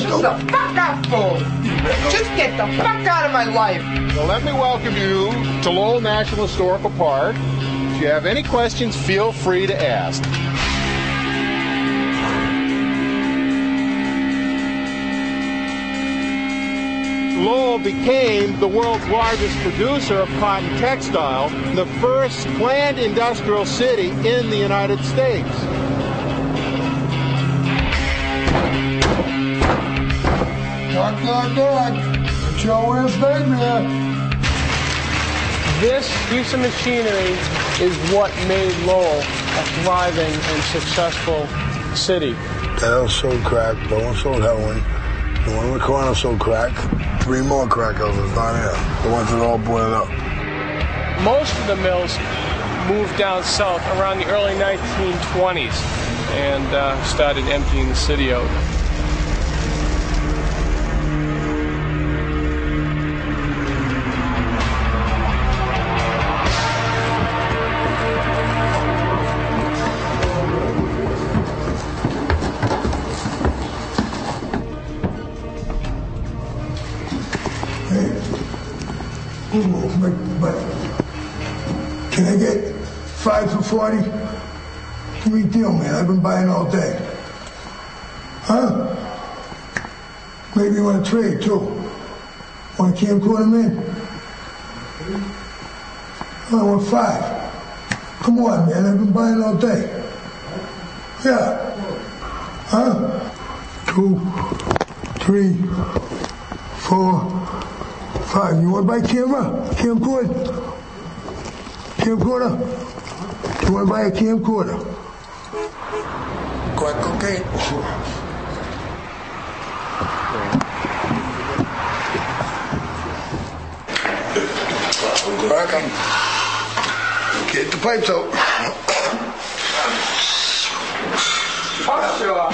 the fuck out, fool! Just get the fuck out of my life! So let me welcome you to Lowell National Historical Park. If you have any questions, feel free to ask. Lowell became the world's largest producer of cotton textile, the first planned industrial city in the United States. Knock, knock, knock. It's your Wednesday, man. This piece of machinery is what made Lowell a thriving and successful city. Dad sold crack, Bowen sold heroin, the one in the corner sold crack, 3 more crack houses down here, the ones that all boiled up. Most of the mills moved down south around the early 1920s and started emptying the city out. But can I get 5 for 40? Give me a deal, man. I've been buying all day. Huh? Maybe you want to trade, too. Want a camcorder, man? I want 5. Come on, man. I've been buying all day. Yeah. Huh? 2, 3, 4, 5. You want to buy camera? Camcorder? Camcorder? You want to buy a camcorder? Crack cocaine? Crack 'em. Get the pipes out. Oh, sure.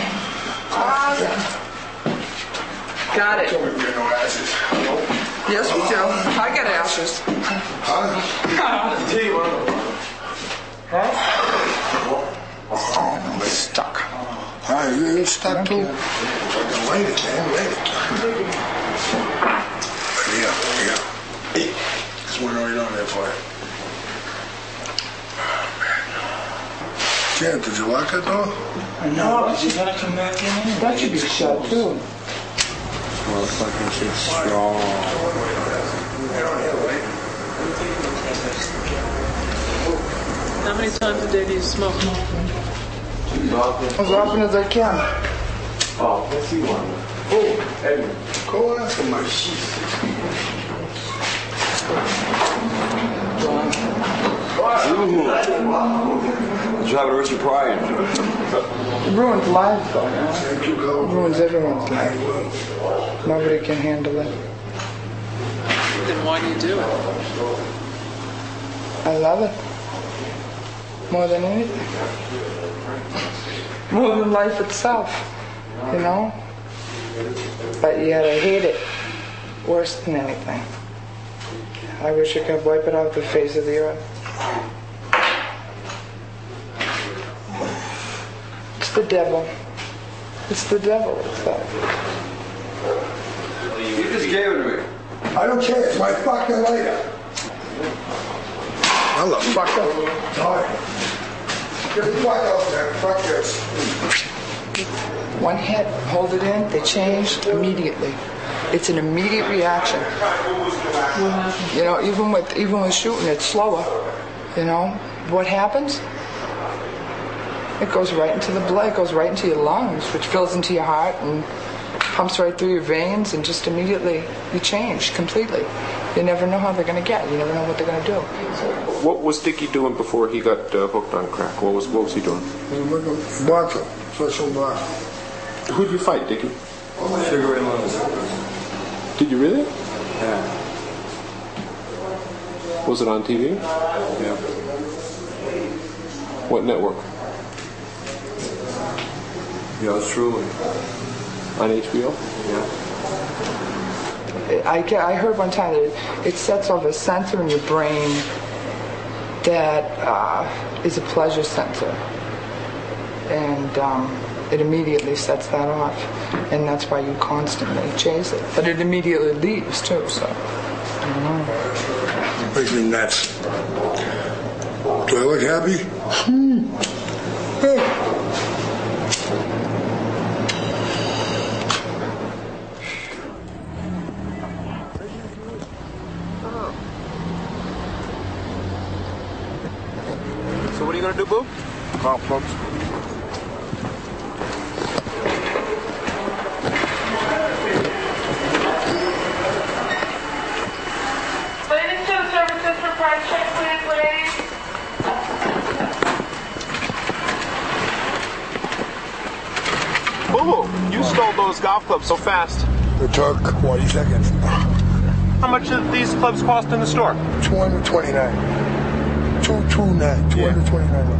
Got it. Yes, we do. I get ashes. Oh, it's stuck. All right, you're stuck too. Fucking light it, man. Light it. Yeah. There's one right on there for you. Jan, did you lock that door? No, but you gotta come back in. That should be shut too. Motherfucking shit's strong. How many times a day do you smoke? As often as I can. Oh, let's see one. Oh, Edwin. Go after my sheet. What's happening to Richard Pryor? It ruins lives, though, man. It ruins everyone's life. Nobody can handle it. Then why do you do it? I love it. More than anything. More than life itself, you know? But yet I hate it worse than anything. I wish I could wipe it off the face of the earth. It's the devil. It's the devil itself. You just gave it to me. I don't care. It's my fucking lighter. Motherfucker. Sorry. Get the fuck out there. Fuck this. One hit, hold it in, they change immediately. It's an immediate reaction. You know, even with shooting, it's slower. You know, what happens? It goes right into the blood, it goes right into your lungs, which fills into your heart and pumps right through your veins, and just immediately you change completely. You never know how they're going to get. You never know what they're going to do. What was Dickie doing before he got hooked on crack? What was he doing? He was a boxer, professional boxer. Who'd you fight, Dickie? Sugar Ray Leonard. Did you really? Yeah. Was it on TV? Yeah. What network? Yours truly. On HBO? Yeah. I heard one time that it sets off a sensor in your brain that is a pleasure sensor, and it immediately sets that off, and that's why you constantly chase it. But it immediately leaves too, so. I don't know. Makes me nuts. Do I look happy? So what are you going to do, Boo? Golf clubs. Ladies to the services for price check, please, ladies. Boo! You stole those golf clubs so fast. It took 40 seconds. How much do these clubs cost in the store? $229. 229. $229.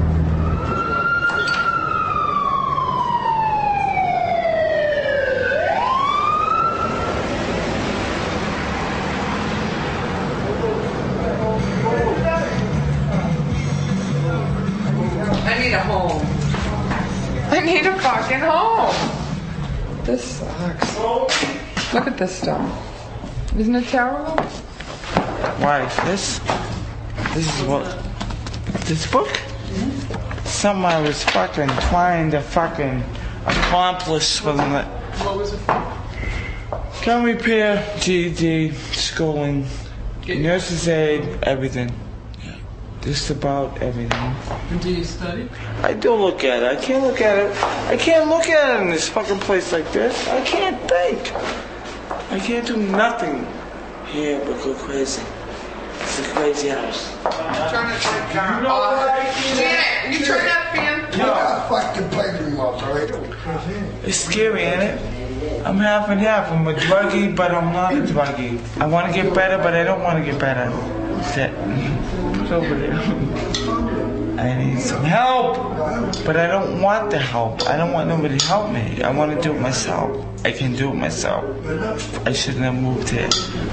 I need a home. I need a fucking home. This sucks. Look at this stuff. Isn't it terrible? Why? This is what? This book? Something I was fucking trying to fucking accomplish for the night. What was it for? Gun repair, GED, schooling, nurse's aid, everything. Just about everything. And do you study? I do look at it. I can't look at it. I can't look at it in this fucking place like this. I can't think. I can't do nothing here but go crazy. It's a crazy house. Turn it off. Janet, you turn that fan? Yeah, fucking play remote, alright? It's scary, ain't it? I'm half and half. I'm a druggie, but I'm not a druggie. I want to get better, but I don't want to get better. Sit. It's over there. I need some help, but I don't want the help. I don't want nobody to help me. I want to do it myself. I can do it myself. I shouldn't have moved here.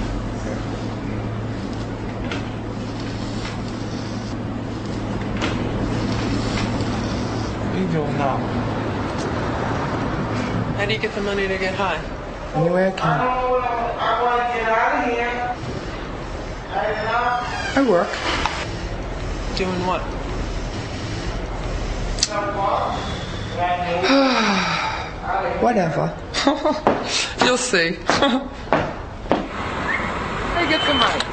What are you doing now? How do you get the money to get high? Any way I can. I want to get out of here. I work. Doing what? Whatever. You'll see. Hey, get some money.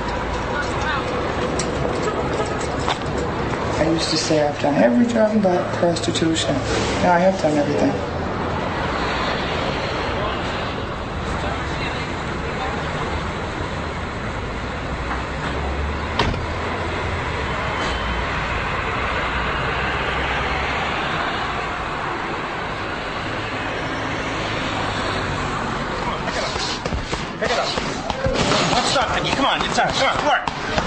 I used to say I've done every job but prostitution. Now I have done everything. Come on, it's time. Come on, work.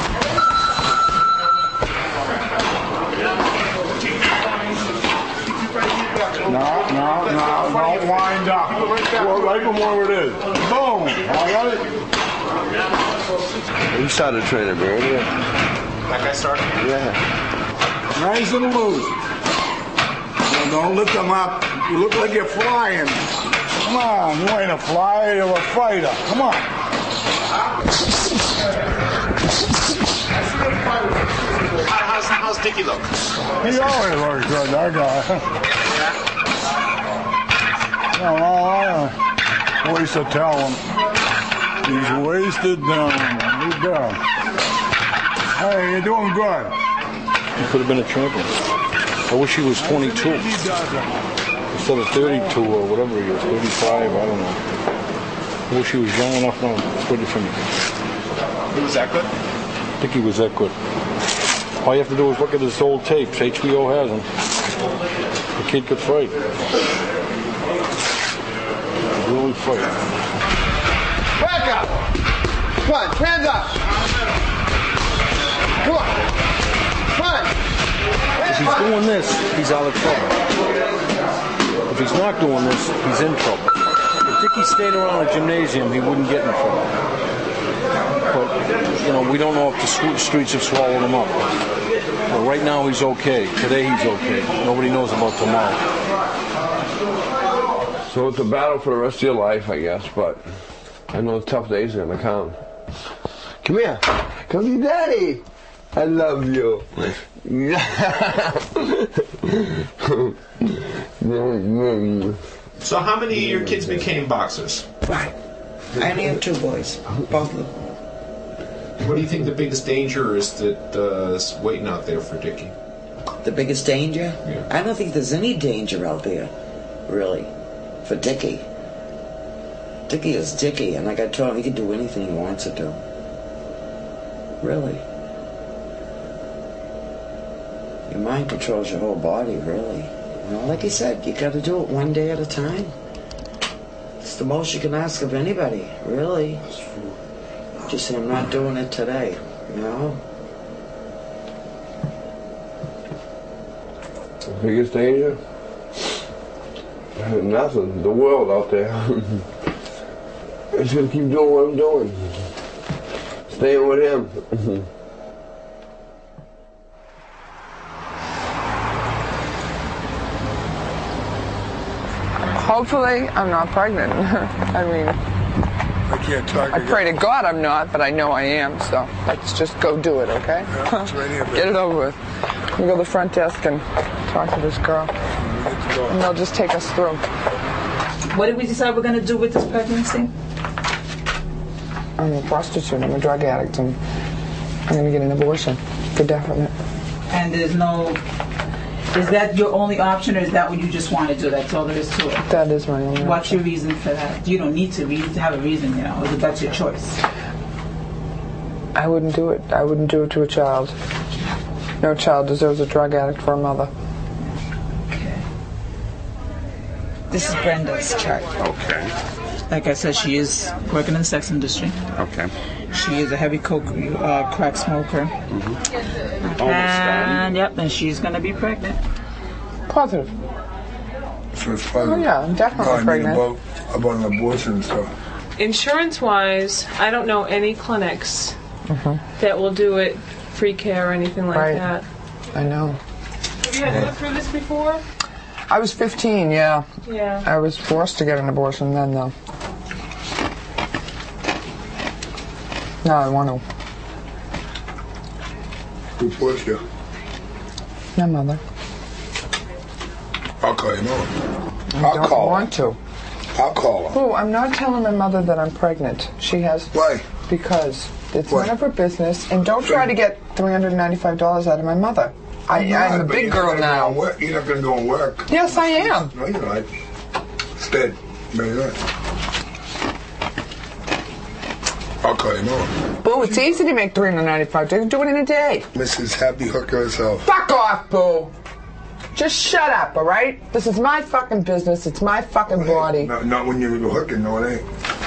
No, don't wind up. Well, right from where it is. Boom. I got it. You started training, bro. That guy started? Yeah. Nice and loose. Don't lift them up. You look like you're flying. Come on, you ain't a flyer, you're a fighter. Come on. How's Dickie look? He always looks good, that guy. No, waste of talent. He's wasted down. He's down. Hey, you're doing good. He could have been a champion. I wish he was 22 instead of 32 or whatever he was, 35, I don't know. I wish he was young enough now to quit it for me. He was that good? I think he was that good. All you have to do is look at his old tapes. HBO has them. The kid could fight. Really fight. Back up! Come on, hands up! Come on! Come on! If he's doing this, he's out of trouble. If he's not doing this, he's in trouble. If Dickie stayed around a gymnasium, he wouldn't get in trouble. But, you know, we don't know if the streets have swallowed him up. But right now he's okay. Today he's okay. Nobody knows about tomorrow. So it's a battle for the rest of your life, I guess, but I know the tough days are going to come. Come here. Come see Daddy. I love you. So how many of your kids became boxers? 5. I only have 2 boys, both of them. What do you think the biggest danger is that's waiting out there for Dickie? The biggest danger? Yeah. I don't think there's any danger out there, really, for Dickie. Dickie is Dickie, and like I told him, he can do anything he wants to do. Really. Your mind controls your whole body, really. You know, like he said, you got to do it one day at a time. It's the most you can ask of anybody, really. Just say, I'm not doing it today, you know? The biggest danger? Nothing. The world out there. I'm just going to keep doing what I'm doing. Staying with him. Hopefully, I'm not pregnant. I mean, I can't talk. I pray to God I'm not, but I know I am, so let's just go do it, okay? Yeah, it's right here, Get it over with. We'll go to the front desk and talk to this girl. And they'll just take us through. What did we decide we're going to do with this pregnancy? I'm a prostitute, I'm a drug addict, and I'm going to get an abortion, for definite. And there's no... Is that your only option, or is that what you just want to do? That's all there is to it? That is my only What's option. your reason for that? You don't need to have a reason, you know. That's your choice. I wouldn't do it. I wouldn't do it to a child. No child deserves a drug addict for a mother. Okay. This is Brenda's chart. Okay. Like I said, she is working in the sex industry. Okay. She is a heavy crack smoker. Mm-hmm. And yep, and she's going to be pregnant. Positive. So it's positive. Oh yeah, I'm definitely pregnant. About an abortion and stuff. Insurance-wise, I don't know any clinics that will do it free care or anything like that. I know. Have you had to go through this before? I was 15, yeah. Yeah. I was forced to get an abortion then, though. No, I want to. Who forced you? My mother. I'll call your mother. I don't want to. I'll call her. Oh, I'm not telling my mother that I'm pregnant. She has... Why? Because it's none of her business, and don't try to get $395 out of my mother. I'm a big girl now. You're not going to go and work. Yes, I am. No, you're not. Instead, maybe not. I'll call your mother. Boo, it's easy to make $395. You can do it in a day. Mrs. Happy Hooker herself. Fuck off, Boo. Just shut up, all right? This is my fucking business. It's my fucking body. Not when you're hooking. No, it ain't.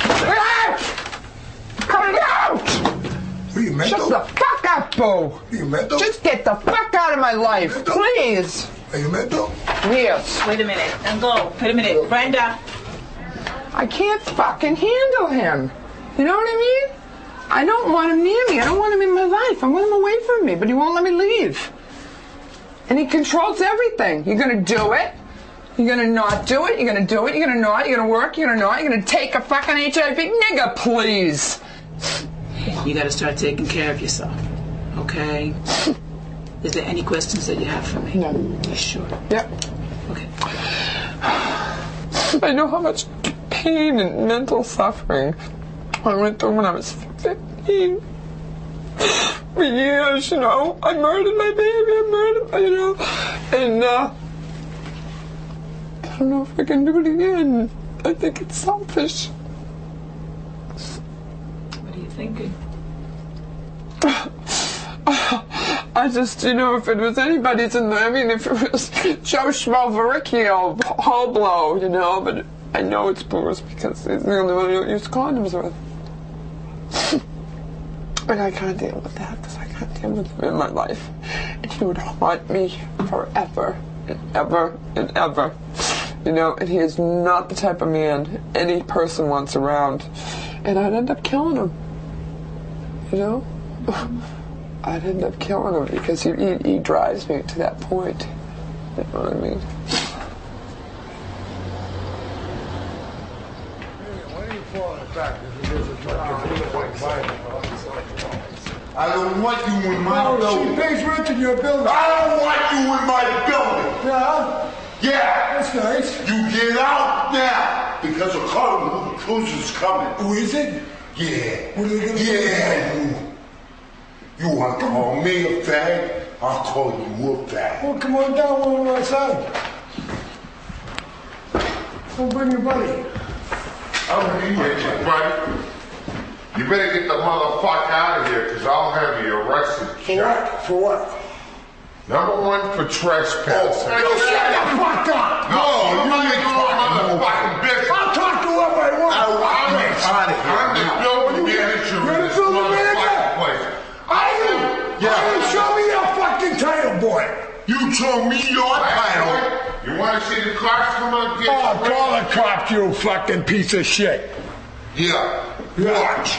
Coming out! What are you, mental? Shut the fuck up, Boo. Are you mental? Just get the fuck out of my life, please. Are you mental? Yes. Wait a minute. And go. Wait a minute. Brenda. I can't fucking handle him. You know what I mean? I don't want him near me. I don't want him in my life. I want him away from me, but he won't let me leave. And he controls everything. You're going to do it. You're going to not do it. You're going to do it. You're going to not. You're going to work. You're going to not. You're going to take a fucking HIV nigga, please. You got to start taking care of yourself. Okay? Is there any questions that you have for me? No. You sure? Yep. Okay. I know how much pain and mental suffering I went through when I was 15. For years, you know. I murdered my baby. And I don't know if I can do it again. I think it's selfish. What are you thinking? I just, if it was anybody's if it was Joe Schmo, Vericchio, Hoblo, but I know it's Bruce because he's the only one who don't use condoms with. And I can't deal with that because I can't deal with him in my life. And he would haunt me forever and ever and ever. And he is not the type of man any person wants around. And I'd end up killing him. I'd end up killing him because he drives me to that point. You know what I mean? fact, if it is a truck, I don't want you in my building. She pays rent in your building. I don't want you in my building. Yeah? Yeah. That's nice. You get out now because a Carter Cruiser's coming. Who is it? Yeah. What are they going to do? Yeah. You want to call me a fag? I'll call you a fag. Well, come on down on my side. Go bring your buddy. I'll be with you, buddy. You better get the motherfucker out of here, because I'll have you arrested. For what? For what? Number one, for trespassing. You shut the fuck up! No, you ain't talking motherfucking business. I'll talk to whoever I want. I'm the building manager of this motherfucking place. Are you? Yeah. Show me your fucking title, boy. You show me your title. You want to see the cops come and get you? Oh, call the cops, you fucking piece of shit. Yeah. Watch.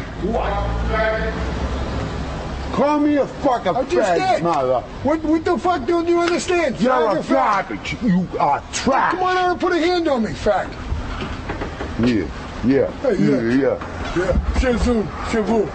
Call me a fucking fag, mother. What the fuck don't you understand? You're a garbage. You are trash. Come on out and put a hand on me, fag. Yeah. Hey, yeah. Shazoo.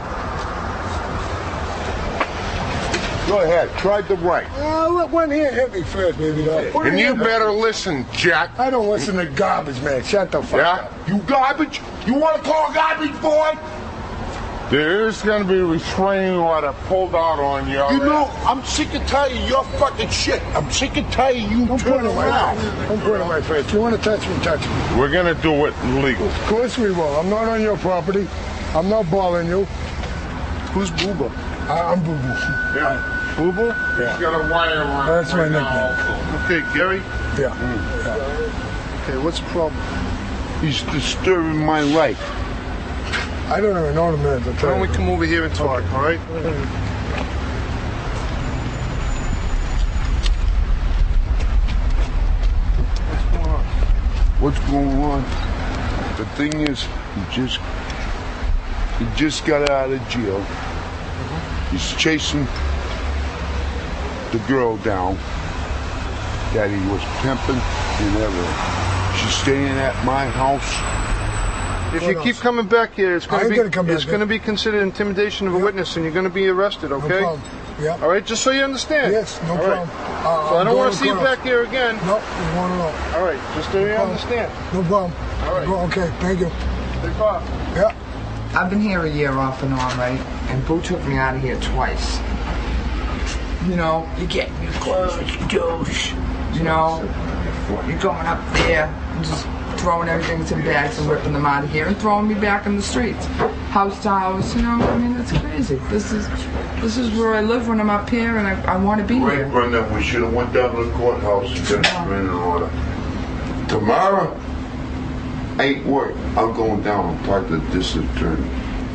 Go ahead. Try the right. Let one hand hit me first, baby. And you better listen, Jack. I don't listen to garbage, man. Shut the fuck up. You garbage? You want to call garbage, boy? There's going to be a restraining order pulled out on you. You know, I'm sick and tired of your fucking shit. I'm sick and tired of you turning around. Don't put it in my face. If you want to touch me, touch me. We're going to do it legal. Of course we will. I'm not on your property. I'm not balling you. Who's Booba? I'm Boo Boo. Yeah. Boo Boo? Yeah. He's got a wire on. That's my nickname. Okay, Gary? Yeah. Okay, what's the problem? He's disturbing my life. I don't even know the man to Why tell don't you. we come over here and talk, all right? What's going on? The thing is, he just got out of jail. He's chasing the girl down that he was pimping and everything. She's staying at my house. If you keep coming back here, it's going to be considered intimidation of a witness, and you're going to be arrested. Okay? No problem. Yeah. All right, just so you understand. Yes, no problem. So I don't want to see you back here again. No, you want to know. All right, just so you understand. No problem. All right. Okay, thank you. Take off. Yeah. I've been here a year off and on, right? And Boo took me out of here twice. You know, you get your clothes, you douche. You know, you're going up there and just throwing everything into bags and ripping them out of here and throwing me back in the streets, house to house. You know, I mean, it's crazy. This is where I live when I'm up here, and I want to be here. Right, Brenda, we should have went down to the courthouse and got a restraining order. Tomorrow ain't work. I'm going down and talk to the district attorney.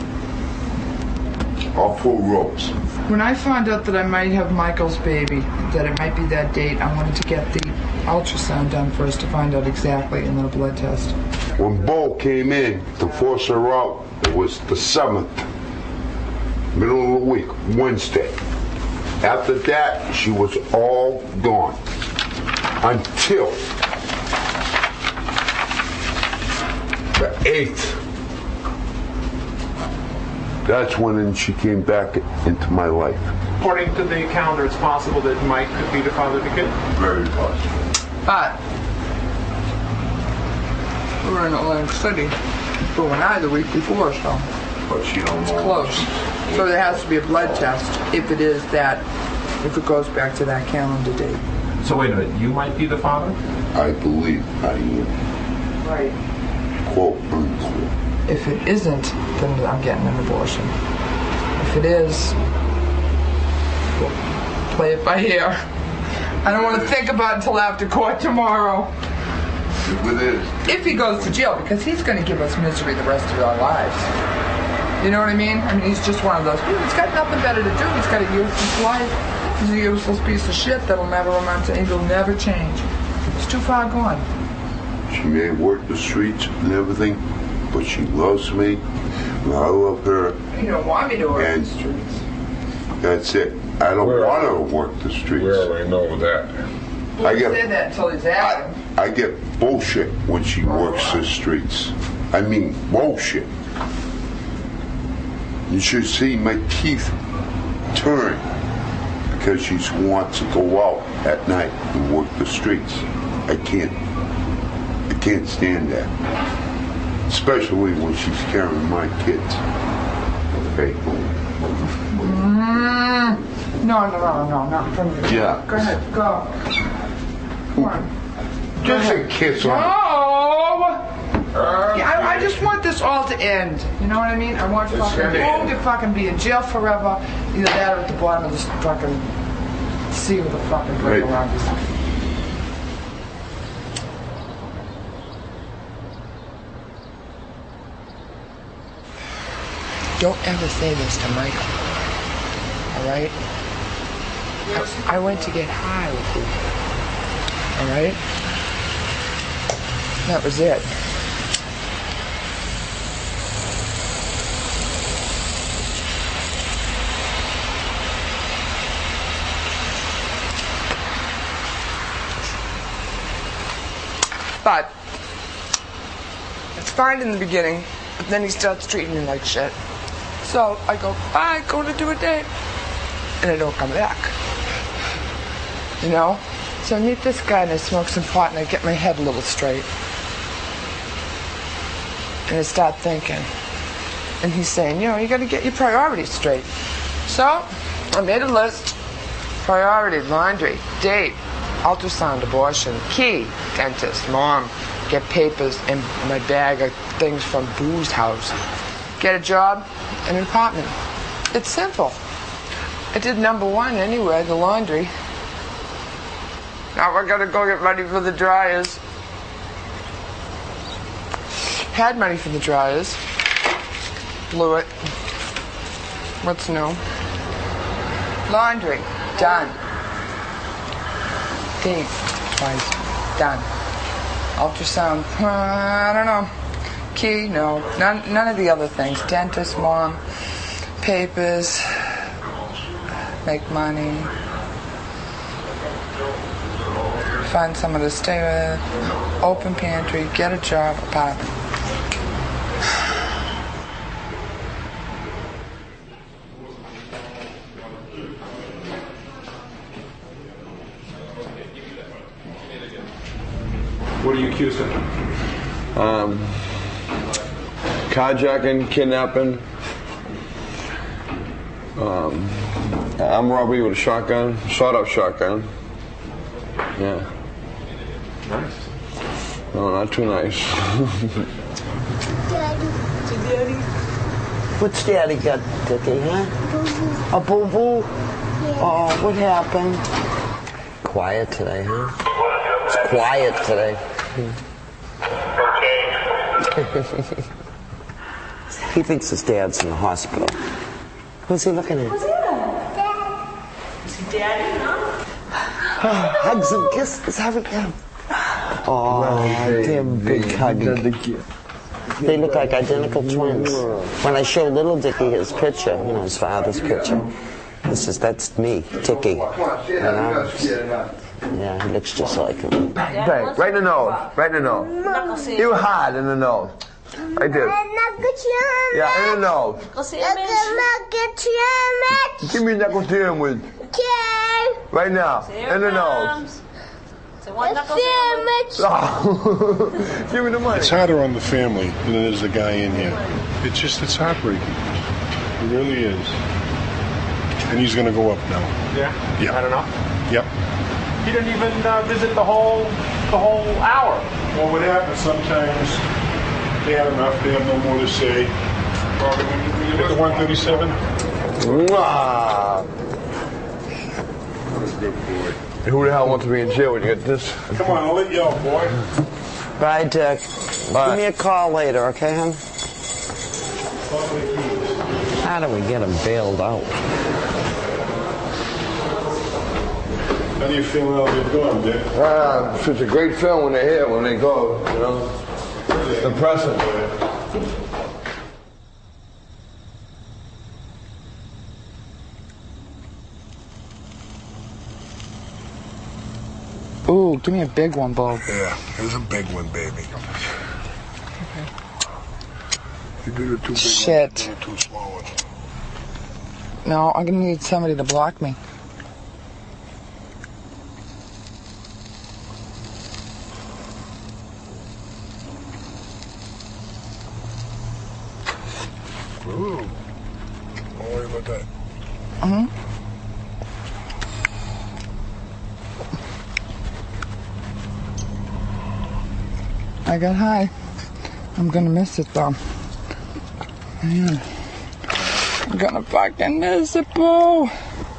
All 4 ropes. When I found out that I might have Michael's baby, that it might be that date, I wanted to get the ultrasound done first to find out exactly, and then a blood test. When Bo came in to force her out, it was the 7th, middle of the week, Wednesday. After that, she was all gone. Until the 8th. That's when she came back into my life. According to the calendar, it's possible that Mike could be the father of the kid. Very possible. But we were in Atlantic City, Boo and I, the week before, so But she don't it's know. close. So there has to be a blood test if it goes back to that calendar date. So wait a minute, you might be the father? I believe I am. Right. Quote unquote. If it isn't, then I'm getting an abortion. If it is, we'll play it by ear. I don't want to think about it until after court tomorrow. If it is. If he goes to jail, because he's going to give us misery the rest of our lives. You know what I mean? I mean, he's just one of those people. He's got nothing better to do. He's got a useless life. He's a useless piece of shit that'll never amount to anything. He'll never change. It's too far gone. She may work the streets and everything, but she loves me, and I love her. You don't want me to work the streets. That's it. I don't want her to work the streets. We already know that. He said that until he's out. I get bullshit when she works the streets. I mean, bullshit. You should see my teeth turn because she wants to go out at night and work the streets. I can't stand that. Especially when she's carrying my kids. Okay. No, not from you. Yeah. Go ahead, go. Come on. Just a kiss on No! Yeah, I just want this all to end. You know what I mean? I want fucking boom to fucking be in jail forever. Either that or at the bottom of this fucking sea with a fucking break around this. Don't ever say this to Michael. Alright? I went to get high with you. Alright? That was it. But it's fine in the beginning, but then he starts treating me like shit. So I go, bye, go to do a date. And I don't come back. You know? So I meet this guy and I smoke some pot and I get my head a little straight. And I start thinking. And he's saying, you know, you got to get your priorities straight. So I made a list. Priority, laundry, date, ultrasound, abortion, key, dentist, mom, get papers in my bag of things from Boo's house, get a job, and an apartment. It's simple. I did number one anyway, the laundry. Now I gotta go get money for the dryers. Had money for the dryers. Blew it. What's new? Laundry. Done. Date. Twice. Done. Ultrasound. I don't know. Key. No. None of the other things. Dentist, mom. Papers. Make money. Find someone to stay with. Open pantry. Get a job. Apartment. What are you accused of? Carjacking, kidnapping, armed robbery with a shotgun, sawed-off shotgun. Yeah. Nice. No, not too nice. Daddy. What's Daddy got, Dickie, huh? A boo-boo? Yeah. Oh, what happened? Quiet today, huh? It's quiet today. He thinks his dad's in the hospital. Who's he looking at? Who's that? Is he Daddy, huh? Hugs and kisses, hurry up. Oh, damn big hug. They look like identical twins. When I show little Dickie his picture, you know, his father's picture, that's me, Dickie. You know? Yeah, he looks just like him. Bang, right in the nose, right in the nose. You were hard in the nose. Right there. Yeah, in the nose. Give me a knuckle sandwich. Right now, in the nose. Oh. Give me the money. It's harder on the family than it is the guy in here. It's heartbreaking. It really is. And he's going to go up now. Yeah? Yeah. I don't know. Yep. He didn't even visit the whole hour. Well, what happens sometimes, they have enough, they have no more to say. At the 137? Mwah. What a good boy. Who the hell wants to be in jail when you get this? Come on, I'll let you out, boy. Bye, Dick. Bye. Give me a call later, okay, hon? How do we get him bailed out? How do you feel now they're gone, Dick? It's a great film when they're here, when they go, you know. It's depressing. Ooh, give me a big one, Bo. Yeah, here's a big one, baby. You do the 2 big Shit. ones, you do the 2 small ones. No, I'm gonna need somebody to block me. Ooh. Don't worry about that. I got high. I'm gonna miss it though. Man. I'm gonna fucking miss it, boo.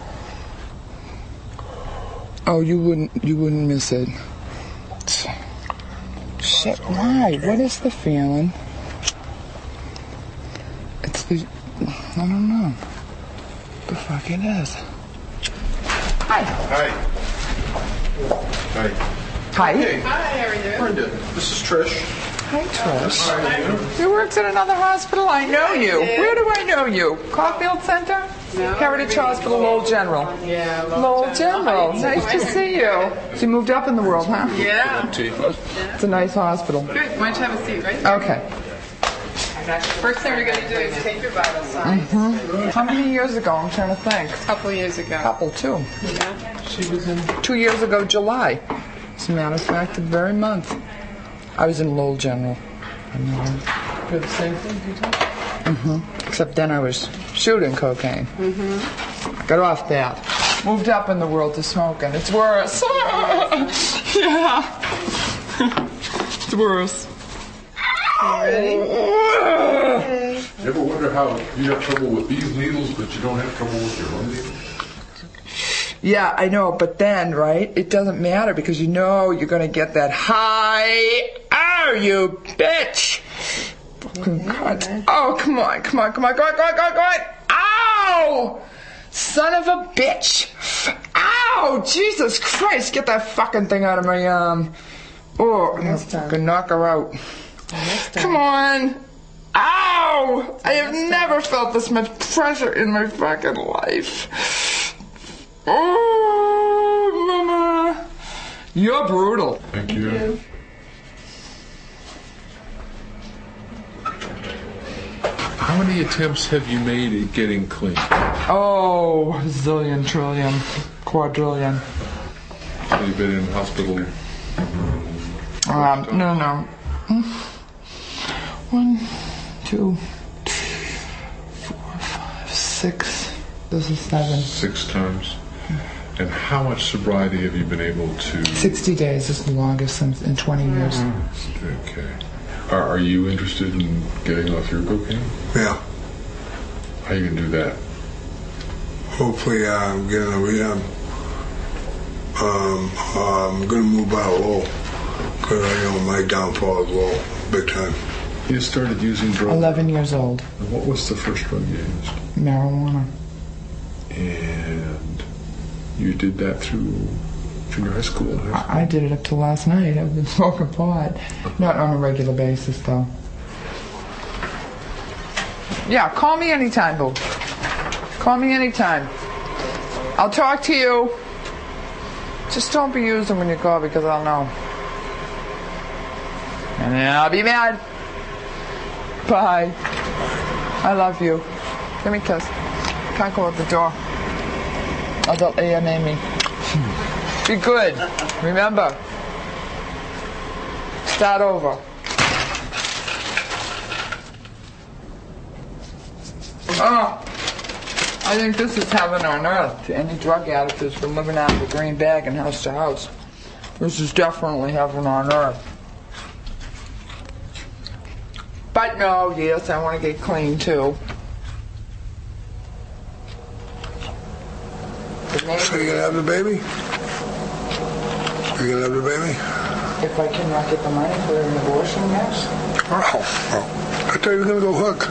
Oh, you wouldn't miss it. Shit, why? What is the feeling? It's the, I don't know. The fuck it is. Hi. Hi. Hi. Hi. Hey. Hi, how are you? Brenda, this is Trish. Hi, Trish. You worked at another hospital? I know you. Where do I know you? Caulfield Center? No. Heritage Hospital, Lowell General. Yeah, Lowell General. Nice to see you. So you moved up in the world, huh? Yeah. It's a nice hospital. Good. Why don't you have a seat, right? Okay. First thing we're going to do is take your vital signs. How many years ago? I'm trying to think. A couple years ago. Couple, too. Yeah. She was in 2 years ago, July. As a matter of fact, the very month. I was in Lowell General. For the same thing you did? Except then I was shooting cocaine. Got off that. Moved up in the world to smoking. It's worse. Yeah. It's worse. Ready? You ever wonder how you have trouble with these needles, but you don't have trouble with your own needles? Yeah, I know, but then, right, it doesn't matter because you know you're going to get that high. Oh, you bitch! Fucking cunt. Oh, come on. Go on. Ow! Son of a bitch! Ow! Jesus Christ, get that fucking thing out of my arm. Oh, I'm going to fucking knock her out. Come on! Ow! I have never felt this much pressure in my fucking life. Oh, Mama! You're brutal. Thank you. How many attempts have you made at getting clean? Oh, zillion, trillion, quadrillion. So you've been in hospital? No. 1, 2, 3, 4, 5, 6. This is 7. 6 times. And how much sobriety have you been able to... 60 days is the longest in 20 years. Okay. Are you interested in getting off your cocaine? Yeah. How are you going to do that? Hopefully I'm getting a rehab. I'm going to move out low. Because I know my downfall is low. Big time. You started using drugs? 11 years old. And what was the first drug you used? Marijuana. And you did that through junior high school and high school? I did it up to last night. I've been smoking pot. Not on a regular basis, though. Yeah, call me anytime, boo. Call me anytime. I'll talk to you. Just don't be using when you call because I'll know. And then I'll be mad. Bye. I love you. Give me a kiss. Can't go out the door. Adult AMA me. Be good. Remember. Start over. Oh, I think this is heaven on earth to any drug addict who's been living out of a green bag and house to house. This is definitely heaven on earth. But no, yes, I want to get clean too. So you gonna have the baby? You gonna have the baby? If I cannot get the money for an abortion, yes. Oh. I thought you were gonna go hook.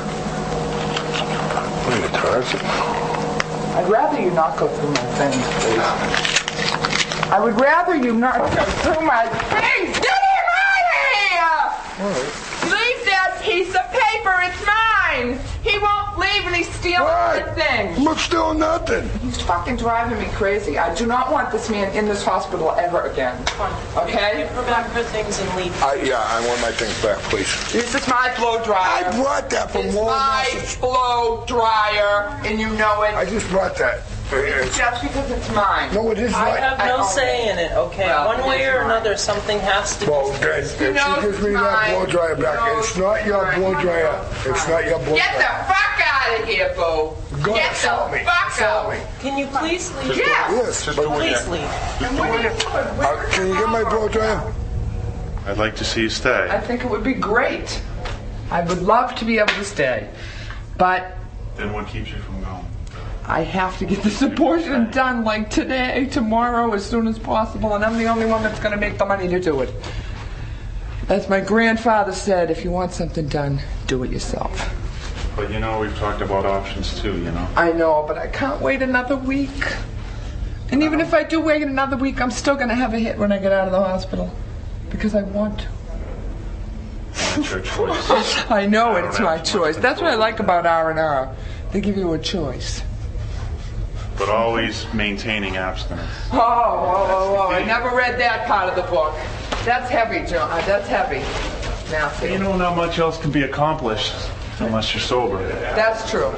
I'd rather you not go through my things, please. I would rather you not go through my things. Get him out of here! Leave that piece of paper. It's mine. He won't leave leave and he's stealing the thing. I'm not stealing nothing. He's fucking driving me crazy. I do not want this man in this hospital ever again. Okay? Give her back her things and leave. I want my things back, please. This is my blow dryer. I brought that from Walmart. It's my blow dryer, and you know it. I just brought that. Just because it's mine. No, it is not. I have no say in it, okay? Well, one way or another, something has to be. Well, then, if she gives me that blow dryer back, it's not your blow dryer. It's not your blow dryer. Get the fuck out of here, Boo. Go Get the sell me. fuck Sell out. me. Can you please leave? Yes. Please leave. Can you get my blow dryer? I'd like to see you stay. I think it would be great. I would love to be able to stay. But Then what keeps you from going? I have to get this abortion done like today, tomorrow, as soon as possible, and I'm the only one that's going to make the money to do it. As my grandfather said, if you want something done, do it yourself. But you know, we've talked about options too, you know. I know, but I can't wait another week. And even if I do wait another week, I'm still going to have a hit when I get out of the hospital. Because I want to. It's your choice. I know it, it's my choice. That's what I like about R&R. They give you a choice. But always maintaining abstinence. Oh, I never read that part of the book. That's heavy, John. That's heavy. Now, see. You know, not much else can be accomplished unless you're sober. That's true.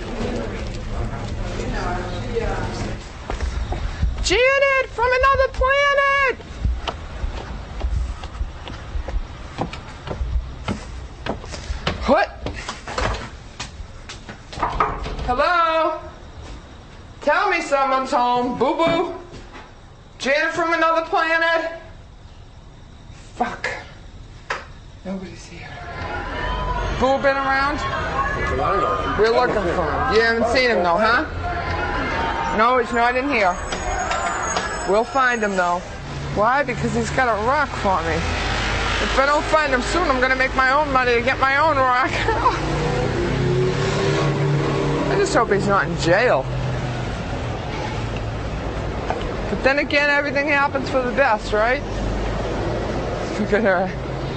Janet from another planet! What? Hello? Tell me someone's home. Boo Boo? Janet from another planet? Fuck. Nobody's here. Boo been around? We're looking for him. You haven't seen him though, huh? No, he's not in here. We'll find him though. Why? Because he's got a rock for me. If I don't find him soon, I'm gonna make my own money to get my own rock. I just hope he's not in jail. But then again, everything happens for the best, right? Look at her.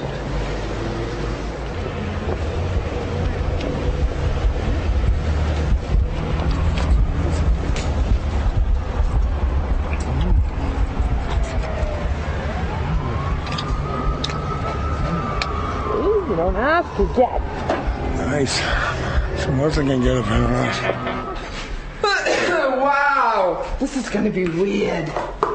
You don't have to get. Nice. Someone else can get it very nice. Wow, this is gonna be weird.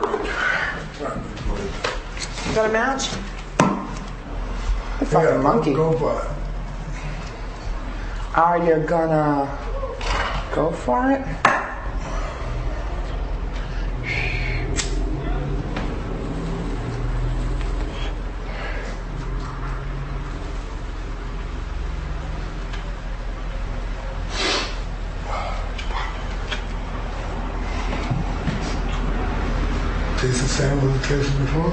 You got a match? It's like a monkey. Go for it. Are you gonna go for it? Tastes the same as it tasted before?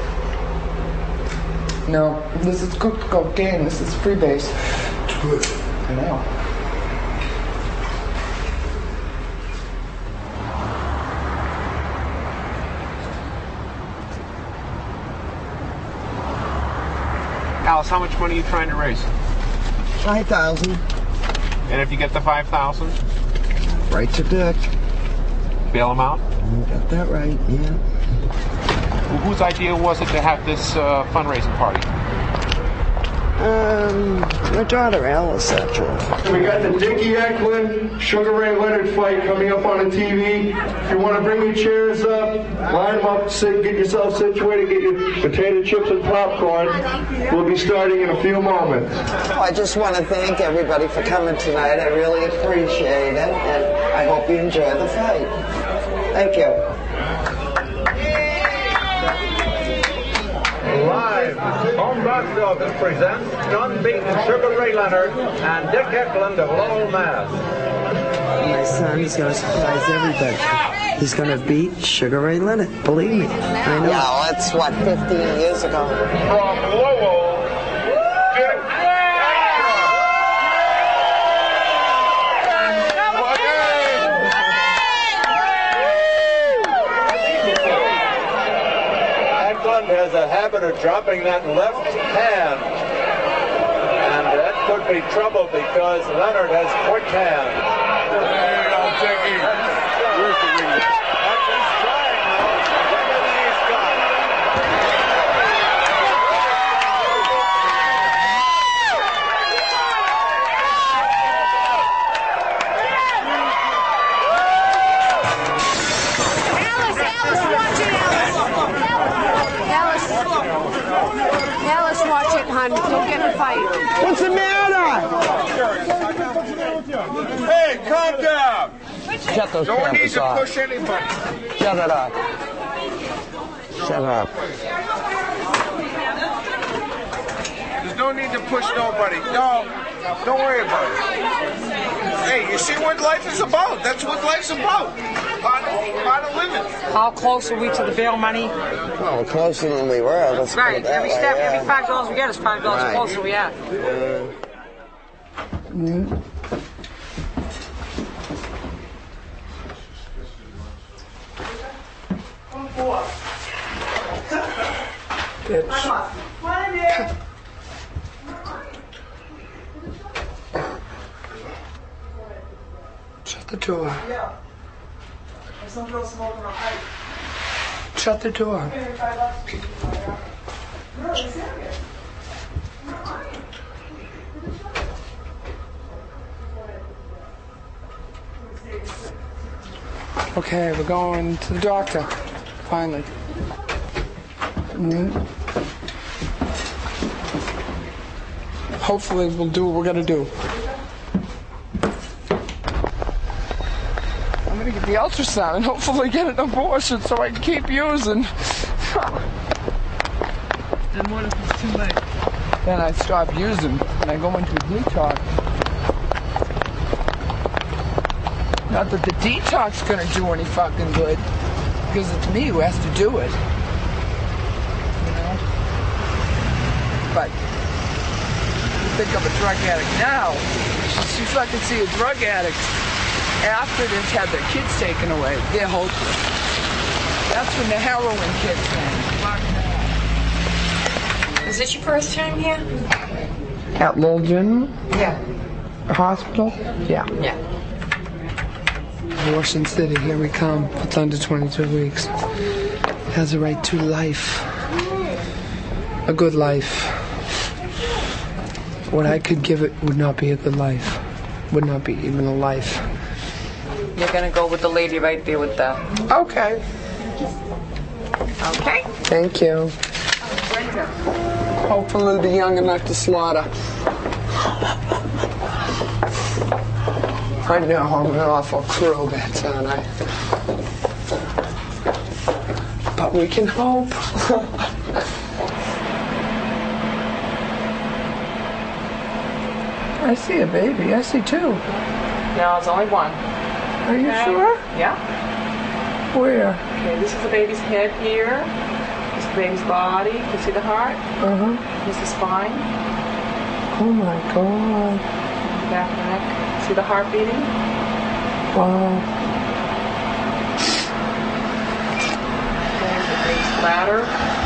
No, this is cooked cocaine. This is freebase. It's good. I know. Alice, how much money are you trying to raise? 5,000. And if you get the 5,000, Right to Dick. bail him out? You got that right, yeah. Well, whose idea was it to have this fundraising party? My daughter Alice, actually. We got the Dickie Eklund, Sugar Ray Leonard fight coming up on the TV. If you want to bring your chairs up, line them up, get yourself situated, get your potato chips and popcorn. We'll be starting in a few moments. Well, I just want to thank everybody for coming tonight. I really appreciate it, and I hope you enjoy the fight. Thank you. Live, Home Box Office presents John Beaton, Sugar Ray Leonard, and Dick Eklund of Lowell, Mass. My son's going to surprise everybody. He's going to beat Sugar Ray Leonard. Believe me, I know. Yeah, that's what, 15 years ago. From Lowell, Dick Eklund has a habit of dropping that left hand. And that could be trouble because Leonard has quick hands. Hey, I'll take it. Where's the ring? And he's trying now. Look at what he's got. Alice, watch it, hon. Don't get in a fight. What's the matter? Hey, calm down. Shut those No one needs cameras to off. push anybody. Shut it up. Shut up. There's no need to push nobody. No, don't worry about it. Hey, you see what life is about? That's what life's about. Part of living. How close are we to the bail money? Well, we're closer than we were. Let's put Right. it that Every way, step, yeah. every $5 we get is $5 Right. closer we are. Shut the door. Shut the door. Okay, we're going to the doctor. Finally. Hopefully we'll do what we're gonna do. I'm gonna get the ultrasound and hopefully get an abortion so I can keep using. And what if it's too late? Then I stop using and I go into a detox. Not that the detox is gonna do any fucking good, because it's me who has to do it. You know? But you think I'm a drug addict now. You fucking see a drug addict after they've had their kids taken away. They're hopeless. That's when the heroin kicks in. Is this your first time here? At Lowell General? Yeah. Hospital? Yeah. Yeah. Washington City, here we come. It's under 22 weeks. Has a right to life. A good life. What I could give it would not be a good life. Would not be even a life. You're gonna go with the lady right there with the... Okay. Okay. Thank you. Hopefully they'll be young enough to slaughter. I know I'm an awful crowbat, aren't I? But we can hope. I see a baby. I see two. No, it's only one. Are you Okay. sure? Yeah. Where? Okay, this is the baby's head here. This is the baby's body. You see the heart? Uh-huh. Here's the spine. Oh my God. Back of the neck. See the heart beating? Wow. There's the baby's bladder.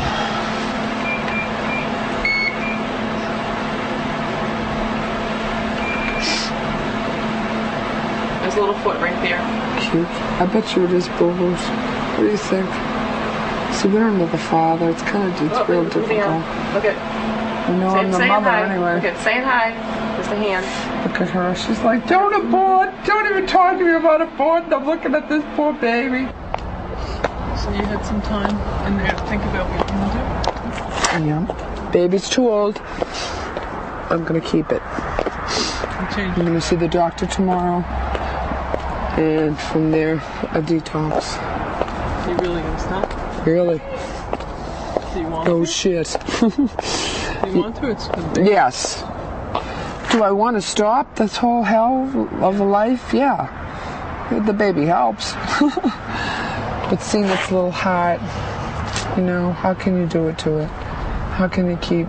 There's a little foot right there. Cute. I bet you it is boo-boos. What do you think? See, we don't know the father. It's kind of, it's real difficult. Look at. I know I'm the saying mother hi. anyway. Look at saying hi. There's the hand. Look at her. She's like, don't abort. Don't even talk to me about aborting. I'm looking at this poor baby. So you had some time in there to think about what you can do? Yeah. Baby's too old. I'm going to keep it. I'm going to see the doctor tomorrow. And from there, a detox. You really gonna stop? Really? Do you want No to? shit. Do you want to? It's good. Yes. Do I want to stop this whole hell of a life? Yeah. The baby helps. But seeing its little heart, you know, how can you do it to it? How can you keep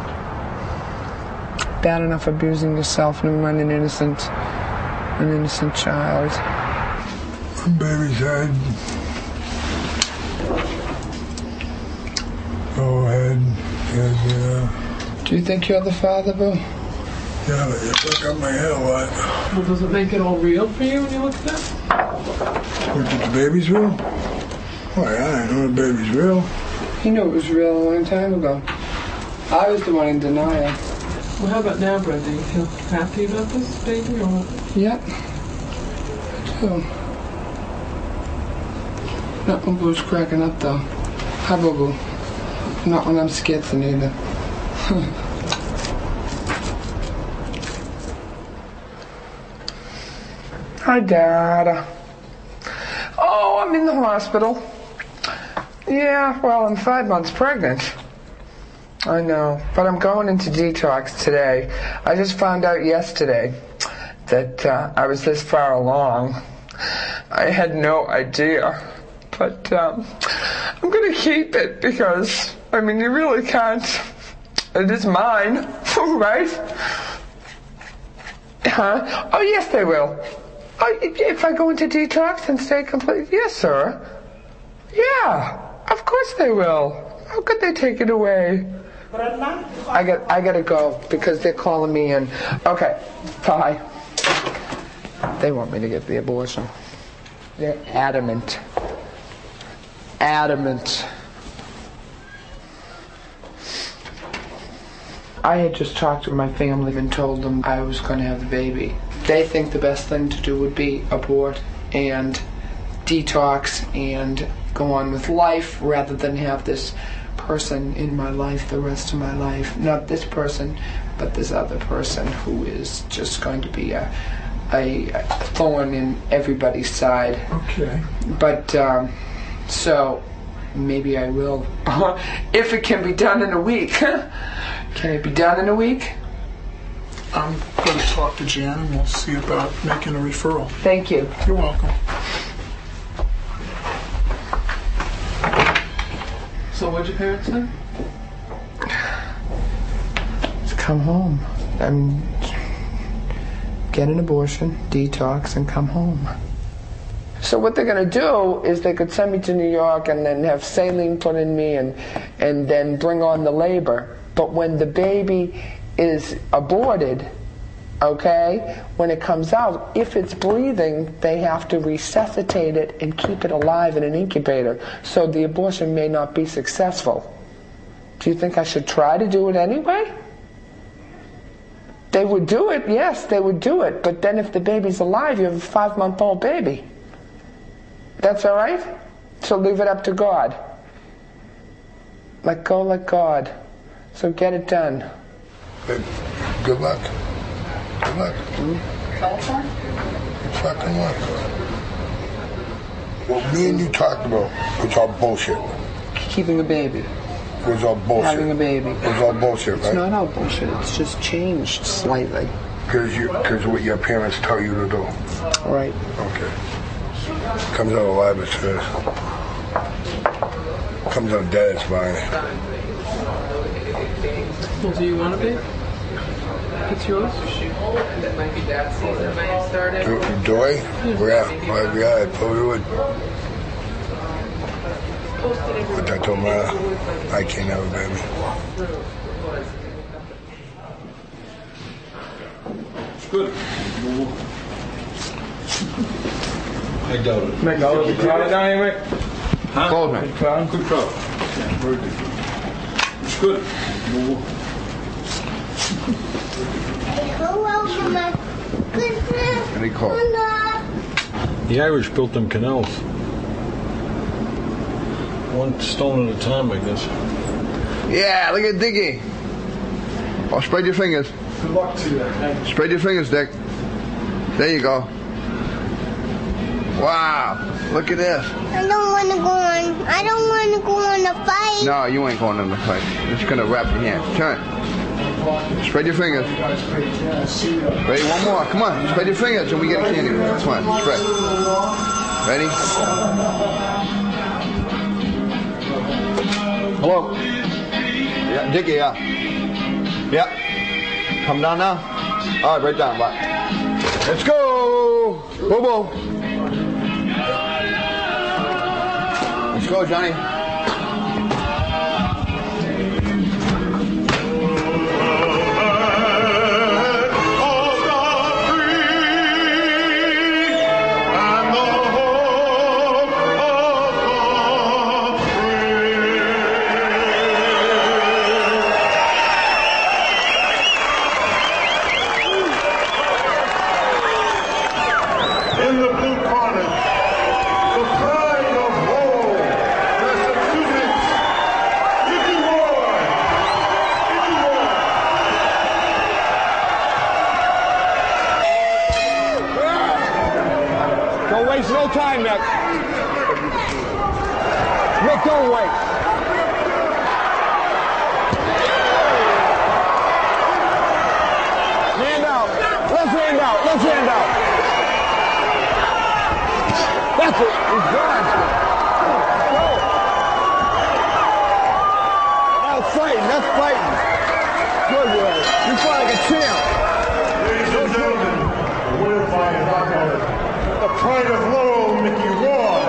bad enough abusing yourself and run an innocent child? Baby's head. Go ahead. Yes, Do you think you're the father, Boo? Yeah, but you fuck up my head a lot. Well, does it make it all real for you when you look at that? What, did the baby's real? Oh, yeah, I know the baby's real. He knew it was real a long time ago. I was the one in denial. Well, how about now, Brett? Do you feel happy about this baby or what? Yep. I do. Not when Boo's cracking up, though. Hi, Boo-Boo. Not when I'm skitzing either. Hi, Dad. Oh, I'm in the hospital. Yeah, well, I'm 5 months pregnant. I know, but I'm going into detox today. I just found out yesterday that I was this far along. I had no idea, but I'm going to keep it because, I mean, you really can't. It is mine, right? Huh? Oh, yes, they will. Oh, if I go into detox and stay complete, yes, sir. Yeah, of course they will. How could they take it away? I got to go because they're calling me in. Okay, bye. They want me to get the abortion. They're adamant. Adamant. I had just talked to my family and told them I was going to have the baby. They think the best thing to do would be abort and detox and go on with life rather than have this person in my life the rest of my life. Not this person, but this other person who is just going to be a thorn in everybody's side. Okay. But, so, maybe I will. If it can be done in a week. Can it be done in a week? I'm going to talk to Jan and we'll see about making a referral. Thank you. You're welcome. So what'd your parents say? Just come home. Get an abortion, detox, and come home. So what they're going to do is they could send me to New York and then have saline put in me and then bring on the labor. But when the baby is aborted, okay, when it comes out, if it's breathing, they have to resuscitate it and keep it alive in an incubator. So the abortion may not be successful. Do you think I should try to do it anyway? They would do it, yes, they would do it. But then if the baby's alive, you have a 5-month-old baby. That's all right? So leave it up to God. Let go, let God. So get it done. Good luck. Good luck. Telephone? Good fucking luck. What me and you talked about was all bullshit. Keeping a baby. Was all bullshit. Having a baby. Was all bullshit, right? It's not all bullshit. It's just changed slightly. Because what your parents tell you to do. Right. Okay. Comes out alive, it's first. Comes out dead, it's mine. Well, do you want a baby? It's yours? Do I? Yeah, I probably would. But that don't matter. I can't have a baby. Good. I doubt it. Make all the crowd down here, Rick? Huh? Close, man. Good crowd. Good crowd. Yeah, very good. Good. Any call? The Irish built them canals. One stone at a time, I guess. Yeah, look at Dickie. Oh, spread your fingers. Good luck to you. Spread your fingers, Dick. There you go. Wow, look at this. I don't want to go on. I don't want to go on the fight. No, you ain't going on the fight. I'm just gonna wrap your hands. Turn. Spread your fingers. Ready? One more. Come on. Spread your fingers and we get a candy. Come on. Spread. Ready? Hello. Yeah, Dickie. Yeah. Yeah. Come down now. All right, right down. Bye. Let's go. Bobo. Let's go, Johnny. time, Nick. Nick, don't wait. Hand out. Let's hand out. Let's hand out. That's it. He's gone. Go. That's fighting. That's fighting. Good, boy. You fight like a champ. Ladies and gentlemen, the winner by knockout, the pride of Lowell, Mickey Ward.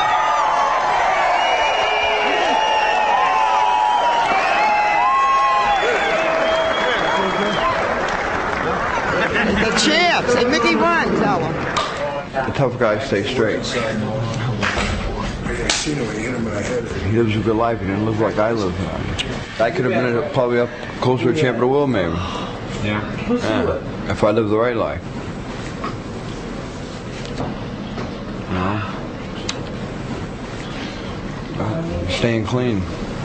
The champs. And Mickey won, tell him. The tough guys stay straight. He lives a good life. He didn't live like I live. I could have been probably up closer to champion of the world, maybe. Yeah. If I lived the right life. No. Staying clean.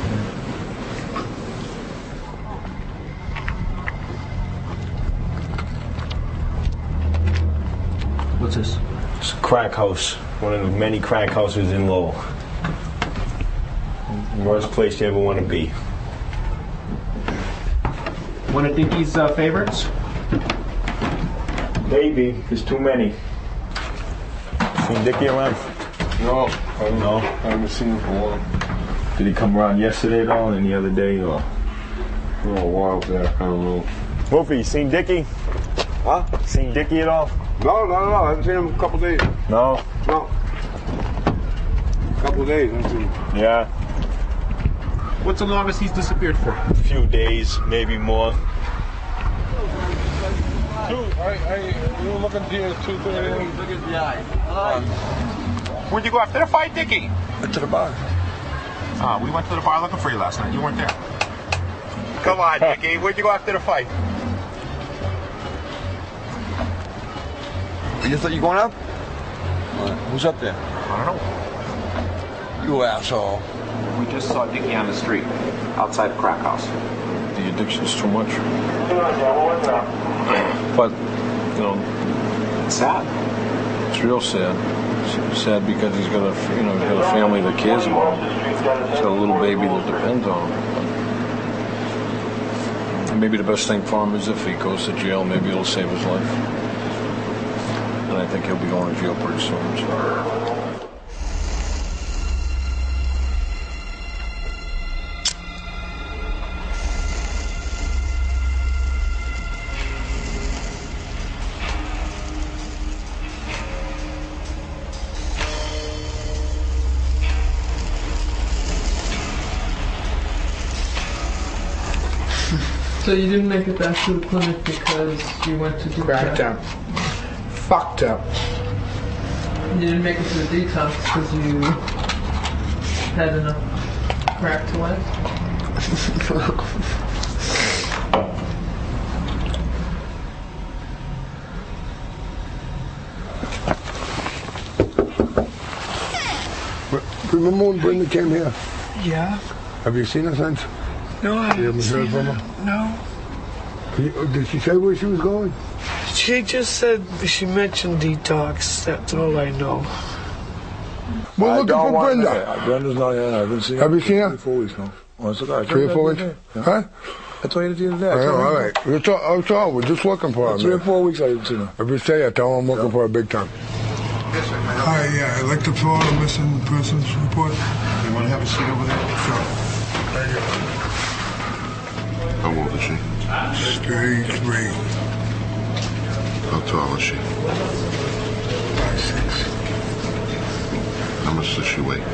What's this? It's a crack house. One of the many crack houses in Lowell. Worst place you ever want to be. One of Dickie's favorites? Maybe. There's too many. Seen Dickie around? No. No? I haven't seen him for a while. Did he come around yesterday at all? Any other day? Or? For a while back, I don't know. Wolfie, you seen Dickie? Huh? Seen Dickie at all? No. I haven't seen him in a couple days. No? No. A couple days, I haven't seen him. Yeah. What's the longest he's disappeared for? A few days, maybe more. You were looking to you 2:30. Look at the eye. Where'd you go after the fight, Dickie? To the bar. We went to the bar looking for you last night. You weren't there. Come on, Dickie. Where'd you go after the fight? You thought you going up? Who's up there? I don't know. You asshole. We just saw Dickie on the street, outside a crack house. The addiction's too much. But, you know, it's sad. It's real sad. It's sad because he's got a family that cares about him. He's got a little baby that depends on him. And maybe the best thing for him is if he goes to jail, maybe it'll save his life. And I think he'll be going to jail pretty soon. So. So you didn't make it back to the clinic because you went to Cracked up. Fucked up. You didn't make it to the detox because you had enough crack to last? Remember when Brenda came here? Yeah. Have you seen her since? No, I You haven't haven't heard seen from her. her? No. Did she say where she was going? She just said she mentioned detox. That's all I know. We're looking for Brenda. Brenda's not here. I haven't seen her. Have you seen her? 3 or 4 weeks now. Oh, it's okay. 3 or 4 weeks? Huh? I told you the other day. I know, all right. That's all. We're just looking for her. 3 or 4 weeks I haven't seen her. If you say it, tell her I'm looking for her big time. Hi, yeah, I'd like to fill out a missing persons report. You want to have a seat over there? Sure. Thank you. How old is she? She's 33. How tall is she? 5'6". How much does she weigh?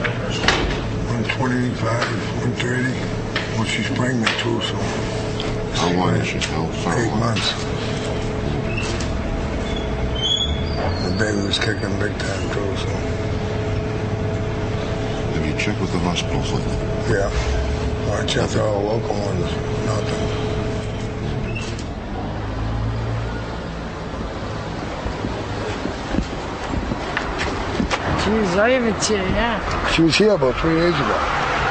125, 130. Well, she's pregnant too, so. How long is she? How far 8 along? months. The baby was kicking big time too, so. Have you checked with the hospitals lately? Yeah. I checked all the local ones. Nothing. Jeez, I haven't seen her yet. She was here about 3 days ago.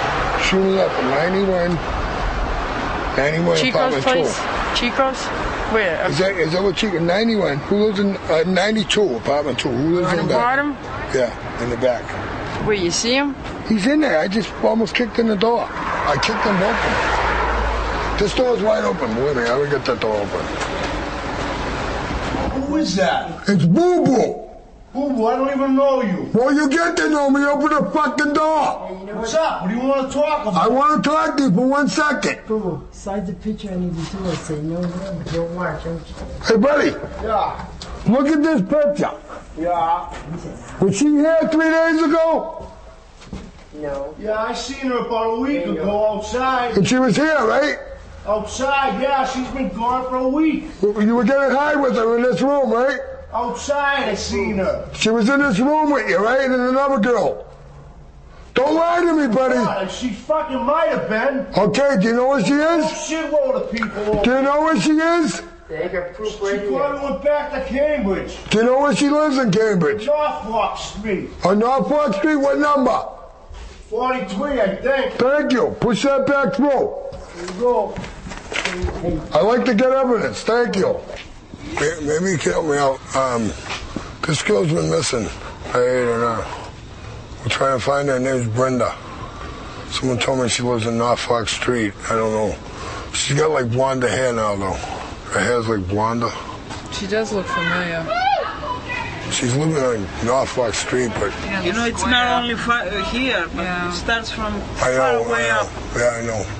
Shooting up at 91 Chico's apartment place? 2. Chico's? Where? Is that what you... 91. Who lives in... 92, apartment 2. Who lives On in the back? bottom? Yeah, in the back. Where, you see him? He's in there. I just almost kicked in the door. I kicked him open. This door's wide open. Believe me, I would get that door open. Who is that? It's Boo Boo. Boo Boo, I don't even know you. Well, you get to know me. Open the fucking door. What's up? What do you want to talk about? I want to talk to you for 1 second. Boo Boo, slide the picture I need to do. I say no, don't watch. Hey, buddy. Yeah. Look at this picture. Yeah. Was she here 3 days ago? No. Yeah, I seen her about a week ago outside. And she was here, right? Outside, yeah. She's been gone for a week. You were getting high with her in this room, right? Outside, I seen her. She was in this room with you, right? And another girl. Don't lie to me, buddy. God, she fucking might have been. Okay, do you know where she is? Shitload of people. Do you know where she is? They got proof She probably went back to Cambridge. Do you know where she lives in Cambridge? Norfolk Street. On Norfolk Street, what number? 43, I think. Thank you. Push that back through. Here you go. I like to get evidence. Thank you. Maybe you can help me out. This girl's been missing. I ate her now. We're trying to find her. Her name's Brenda. Someone told me she lives in Norfolk Street. I don't know. She's got like blonde hair now, though. Her hair's like blonde. She does look familiar. She's living on Norfolk Street, but... You know, it's not only here, but it starts from far away up. Yeah, I know.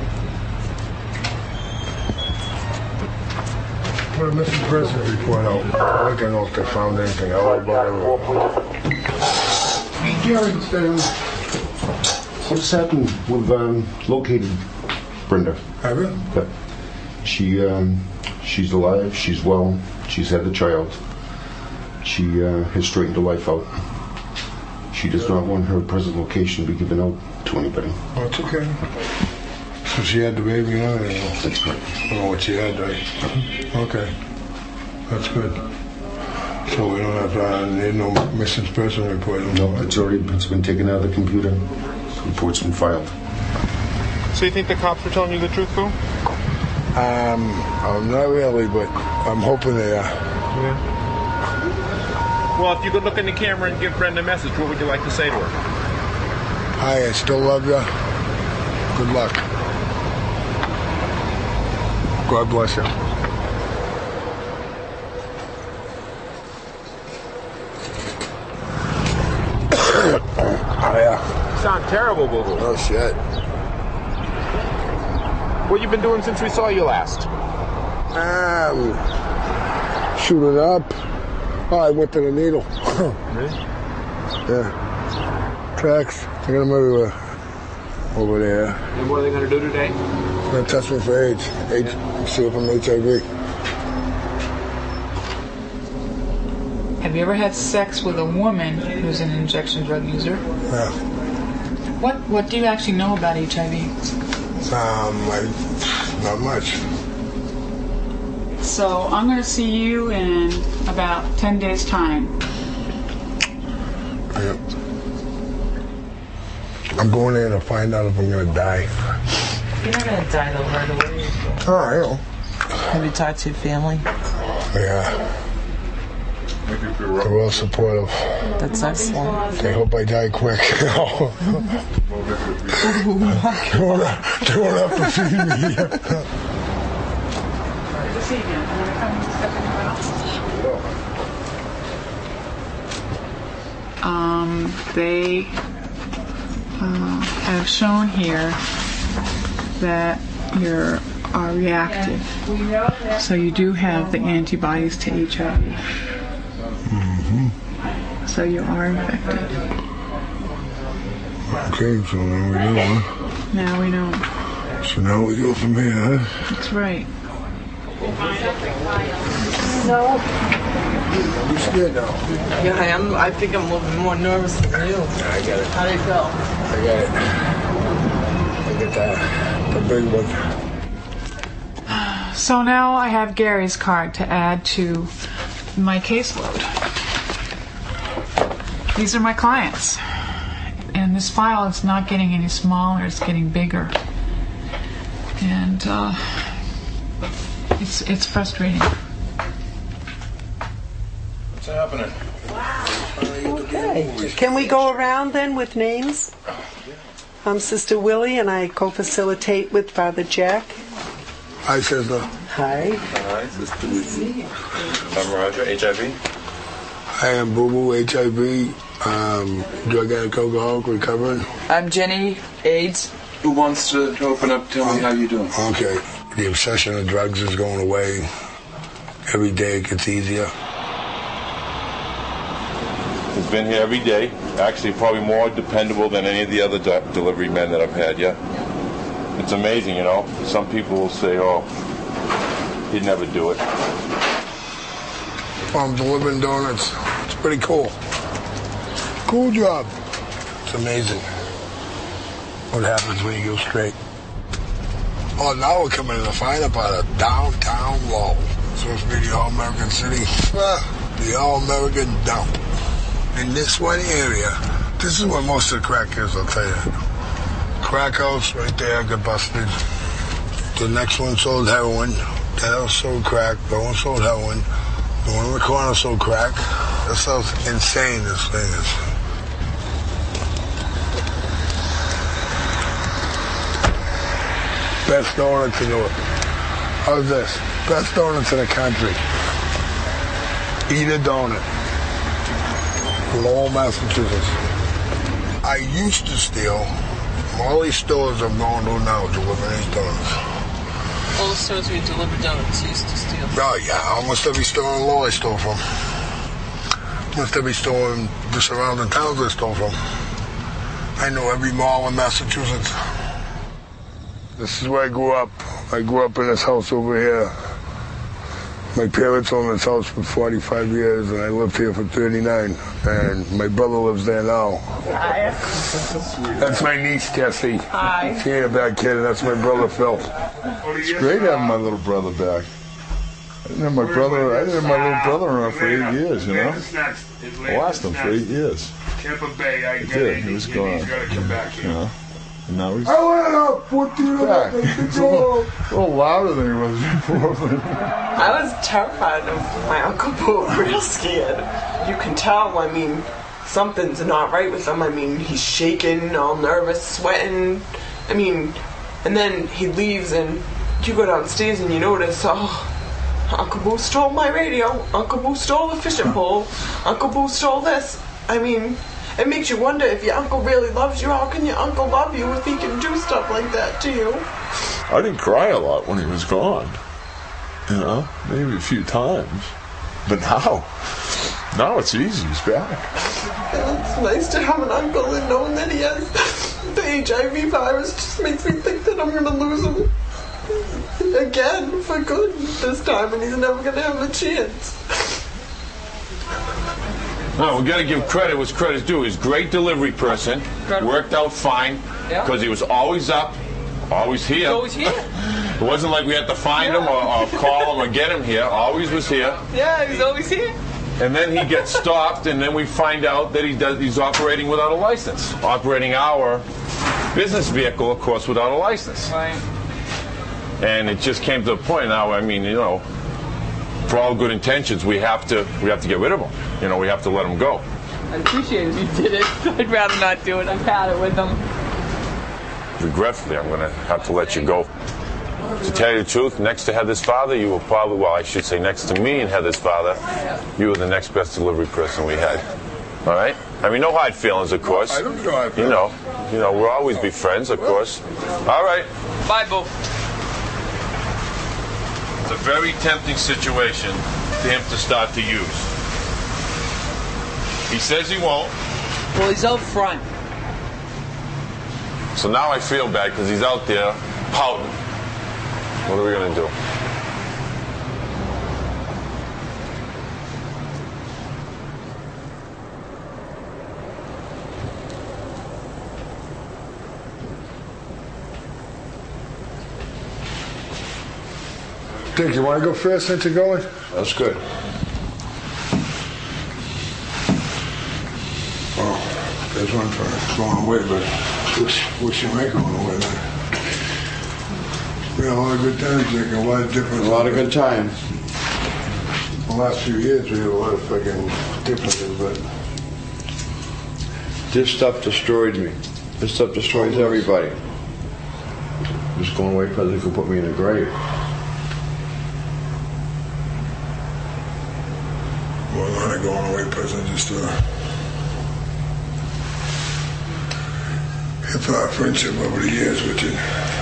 Put a missing persons report out. I'd like to know if they found anything. I like about it. Gary, what's happened? We've located Brenda. Have you? Yeah. She's alive. She's well. She's had the child. She has straightened her life out. She does not want her present location to be given out to anybody. Oh, it's okay. So she had the baby on it? That's correct. I don't know what she had, right? Okay. That's good. So we don't have to need no missing person report? No, it's been taken out of the computer. The report's been filed. So you think the cops are telling you the truth, Boo? Not really, but I'm hoping they are. Yeah. Well, if you could look in the camera and give Brenda a message, what would you like to say to her? Hi, I still love you. Good luck. God bless you. Oh, yeah. You sound terrible, Boo Boo. Oh, shit. What you been doing since we saw you last? Shooting up. Oh, I went to the needle. Really? Yeah. Tracks. I got them everywhere. Over there. And what are they going to do today? They're going to test me for AIDS. See if I'm HIV. Have you ever had sex with a woman who's an injection drug user? Yeah. What do you actually know about HIV? Not much. So I'm going to see you in about 10 days' time. Yep. I'm going in to find out if I'm going to die. You're not going to die though right away. Oh, I know. Have you talked to your family? Yeah. They're well supportive. That's excellent. They hope I die quick. They won't have to feed me. They have shown here that you are reactive. So you do have the antibodies to HIV. Mm-hmm. So you are infected. Okay, so now we know, huh? Now we know. So now we go from here, huh? That's right. No. You scared now? Yeah, I think I'm a little bit more nervous than you. I get it. How'd it go? I got it. I get the big one. So now I have Gary's card to add to my caseload. These are my clients. And this file is not getting any smaller, it's getting bigger. And It's frustrating. What's happening? Okay. Can we go around then with names? I'm Sister Willie, and I co-facilitate with Father Jack. Hi, Sister. Hi. Hi, Sister Lucy. I'm Roger, HIV. I am Boo Boo, HIV, drug addict, alcoholic, recovering. I'm Jenny, AIDS. Who wants to open up? Tell me how you doing. Okay. The obsession of drugs is going away. Every day it gets easier. He's been here every day. Actually, probably more dependable than any of the other delivery men that I've had, yeah. It's amazing, you know. Some people will say, oh, he'd never do it. I'm delivering donuts. It's pretty cool. Cool job. It's amazing what happens when you go straight. Oh, now we're coming to the finer part of downtown Lowell. It's supposed to be the All-American City. The All-American dump. In this one area, this is where most of the crack is, I'll tell you. Crack house right there got busted. The next one sold heroin. That house sold crack. The one sold heroin. The one in the corner sold crack. That sounds insane, this thing is. Best donuts in the world. How's this? Best donuts in the country. Eat a donut. Lowell, Massachusetts. I used to steal. All these stores I'm going to now delivering these donuts. All the stores we deliver donuts used to steal. Oh yeah, almost every store in Lowell I stole from. Almost every store in the surrounding towns I stole from. I know every mall in Massachusetts. This is where I grew up. I grew up in this house over here. My parents owned this house for 45 years, and I lived here for 39. And my brother lives there now. Hi. That's my niece, Jessie. Hi. She ain't a bad kid, and that's my brother, Phil. It's great having my little brother back. I didn't have my little brother around for 8 years, you know? I lost him for 8 years. Tampa Bay, I did. He was gone. He's got to come back here. You know? And now he's I went up with you. back. He's a little louder than he was before. I was terrified of my Uncle Boo, real scared. You can tell, I mean, something's not right with him. I mean, he's shaking, all nervous, sweating. I mean, and then he leaves and you go downstairs and you notice, oh, Uncle Boo stole my radio. Uncle Boo stole the fishing pole. Uncle Boo stole this. I mean, it makes you wonder if your uncle really loves you. How can your uncle love you if he can do stuff like that to you? I didn't cry a lot when he was gone. You know, maybe a few times. But now it's easy. He's back. It's nice to have an uncle and knowing that he has the HIV virus just makes me think that I'm going to lose him again for good this time, and he's never going to have a chance. No, we got to give credit what's credit's due. He's a great delivery person. Worked out fine because he was always up, always here. Always here. It wasn't like we had to find him or call him or get him here. Always was here. Yeah, he's always here. And then he gets stopped, and then we find out that he's operating without a license. Operating our business vehicle, of course, without a license. Right. And it just came to a point now, I mean, you know, for all good intentions, we have to get rid of him. You know, we have to let him go. I appreciate it if you did it. I'd rather not do it. I've had it with him. Regretfully, I'm going to have to let you go. To tell you the truth, next to Heather's father, you were probably, well, I should say next to me and Heather's father, you were the next best delivery person we had. All right? I mean, no hard feelings, of course. I don't know hard feelings. You know, we'll always be friends, of course. All right. Bye, Boo. It's a very tempting situation for him to start to use. He says he won't. Well, he's out front. So now I feel bad because he's out there pouting. What are we going to do? Dick, you want to go first since you're going? That's good. Oh, there's one for going away, but wish you might go away then. You a lot of good times, Nick. A lot of different. A lot of good times. The last few years, we had a lot of fucking differences, but This stuff destroyed me. This stuff destroys everybody. Just going away president could put me in a grave. well, not a going away present, just hip-hop friendship over the years with you.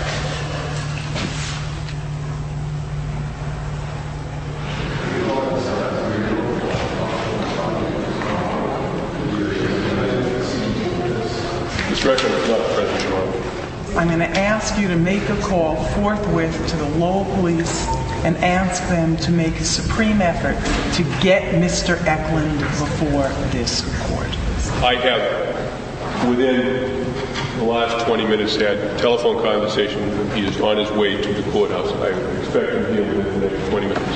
This record is not President Trump. I'm going to ask you to make a call forthwith to the Lowell Police and ask them to make a supreme effort to get Mr. Eklund before this court. I have, within the last 20 minutes, had a telephone conversation with him. He is on his way to the courthouse. I expect him here within the next 20 minutes.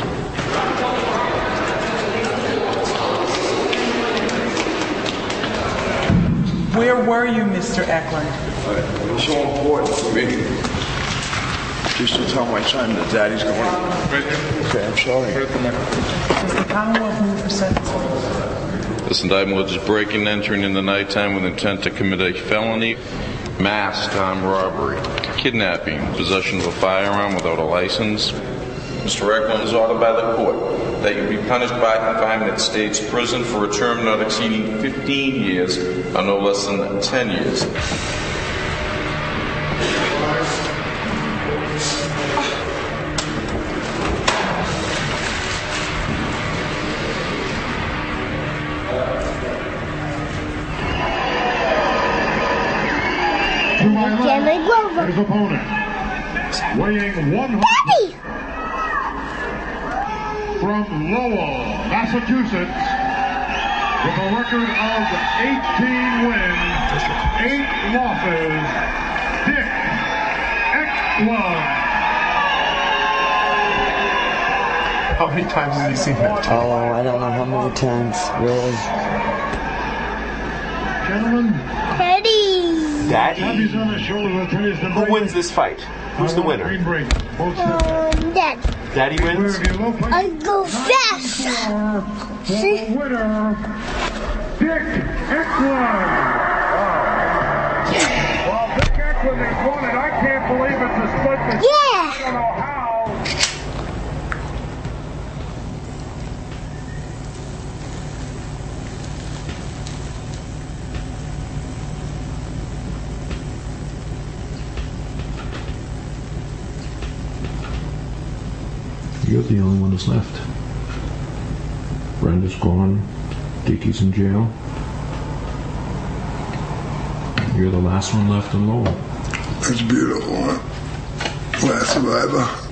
Where were you, Mr. Eklund? It was so important for me just to tell my son that Daddy's going. Okay, I'm sorry. Does the Commonwealth move for sentencing? This indictment was just breaking and entering in the nighttime with intent to commit a felony, masked armed robbery, kidnapping, possession of a firearm without a license. Mr. Eklund is ordered by the court that you be punished by confinement in state's prison for a term not exceeding 15 years or no less than 10 years. His opponent, weighing 100 from Lowell, Massachusetts, with a record of 18 wins, 8 losses, Dick Eklund. How many times have you seen that? Oh, I don't know how many times, really. Gentlemen, Daddy? on the shoulder, Who wins this fight? Who's the winner? Dad. Daddy wins? I go fast. See? Winner, Dick Eklund. Well, Dick Eklund has won it. I can't believe it's a split decision. Yeah. I don't know how. You're the only one that's left. Brenda's gone. Dickie's in jail. You're the last one left in Lowell. That's beautiful, huh? Last survivor.